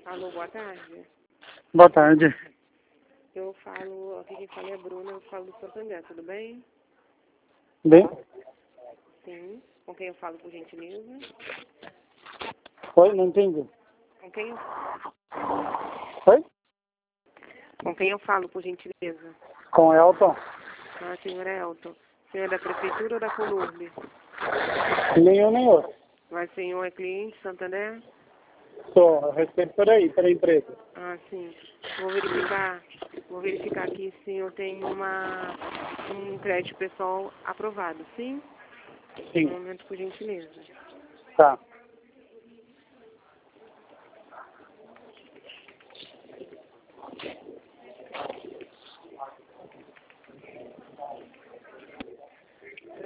Alô, boa tarde. Boa tarde. Eu falo, aqui quem fala é a Bruna, eu falo do Santander, tudo bem? Bem? Sim. Com quem eu falo, por gentileza? Oi, não entendi. Com quem, Oi? com quem eu falo, por gentileza? Com Elton? Ah, senhora Elton. Senhor é da prefeitura ou da Colurbe? Nenhum nem outro. Mas senhor é cliente Santander? Sou, eu respeito pela empresa. Ah, sim. Vou verificar aqui se eu tenho um crédito pessoal aprovado, sim? Um Sim. momento, por gentileza. Tá.